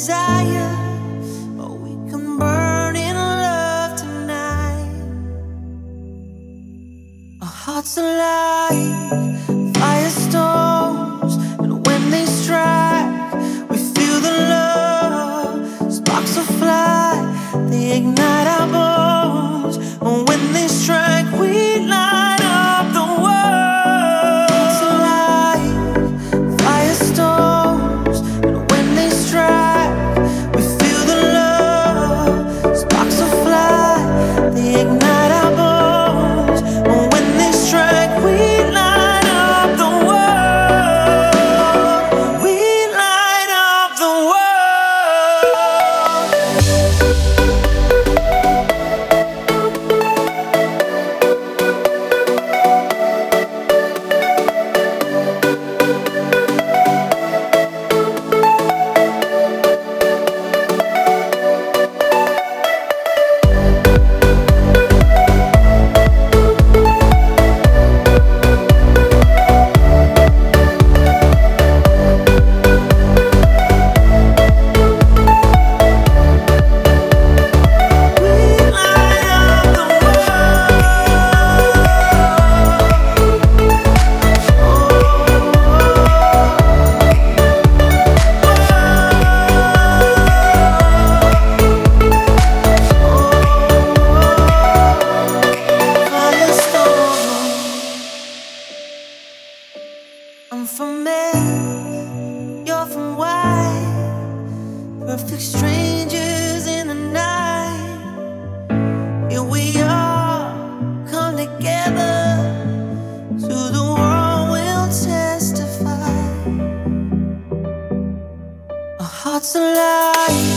desire, or we can burn in love tonight. Our hearts alive, firestorms, and when they strike, we feel the love. Sparks will fly, they ignite our bones, and when they strike, we light up the world. Hearts alive, firestorms, and when they strike, we feel the love. Sparks will fly, they ignite our bones, and when they strike, we light up the world. We light up the world. I'm from Earth, you're from Y. Perfect strangers in the night. Here we are, come together. To the world we'll testify. Our hearts alive.